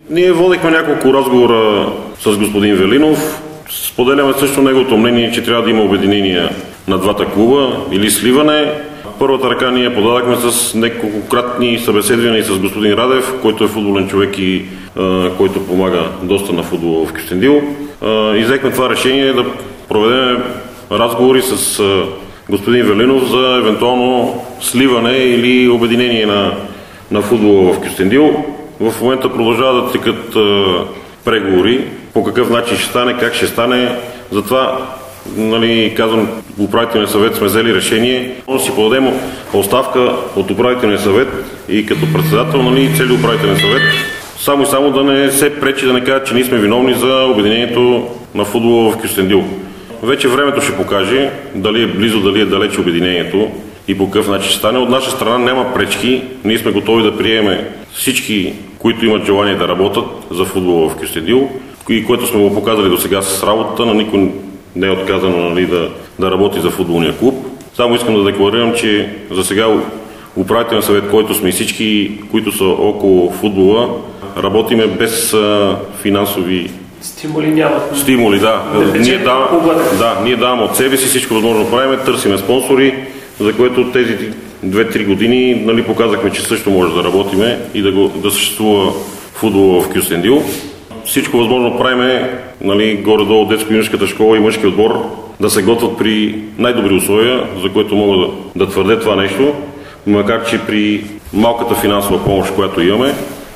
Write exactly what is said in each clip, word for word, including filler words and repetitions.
Ние водихме няколко разговора с господин Велинов. Споделяме също неговото мнение, че трябва да има обединение на двата клуба или сливане. Първата ръка ние подадахме с неколкократни събеседвания с господин Радев, който е футболен човек и а, който помага доста на футбола в Кюстендил. И взехме това решение да проведем разговори с а, господин Велинов за евентуално сливане или обединение на, на футбола в Кюстендил. В момента продължава да текат а, преговори по какъв начин ще стане, как ще стане. Затова, нали, казвам, управителния съвет сме взели решение. Може да си подадем оставка от управителния съвет и като председател, нали, цели управителен съвет, само и само да не се пречи, да не кажат, че ние сме виновни за обединението на футбола в Кюстендил. Вече времето ще покаже дали е близо, дали е далече обединението и по какъв начин ще стане. От наша страна няма пречки. Ние сме готови да приемем всички, които имат желание да работят за футбола в Кюстендил, и което сме го показали до сега с работата, на никой не е отказано, нали, да, да работи за футболния клуб. Само искам да декларирам, че за сега управителен съвет, който сме всички, които са около футбола, работиме без а, финансови стимули. Няма. Стимули, да. да ние, дав... да ние даваме от себе си всичко възможно правим, търсиме спонсори, за което тези две-три години, нали, показахме, че също може да работиме и да, го, да съществува футбола в Кюстендил. Всичко възможно правиме, нали, горе-долу детско-юношеската школа и мъжки отбор да се готвят при най-добри условия, за което мога да, да твърдя това нещо, макар че при малката финансова помощ, която имаме,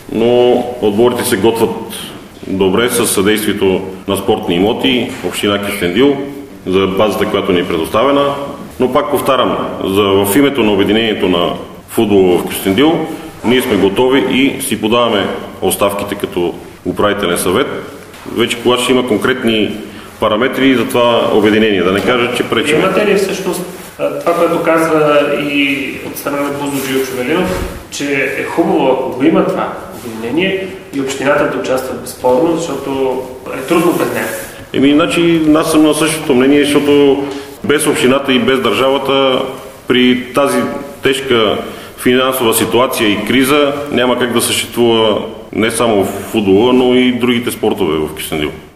но отборите се готвят добре с съдействието на спортни имоти, община Кюстендил, за базата, която ни е предоставена. Но пак повтарям, за, в името на обединението на футбола в Кюстендил, ние сме готови и си подаваме оставките като управителен съвет. Вече когато ще има конкретни параметри за това обединение, да не кажа, че пречим. Имате ли всъщност това, което казва и от страна на Бузлуджиев Велинов, че е хубаво, ако го има това обединение и общината да участва безспорно, защото е трудно без нея? Еми, иначе аз съм на същото мнение, защото без общината и без държавата при тази тежка финансова ситуация и криза няма как да съществува не само в футбола, но и другите спортове в Кюстендил.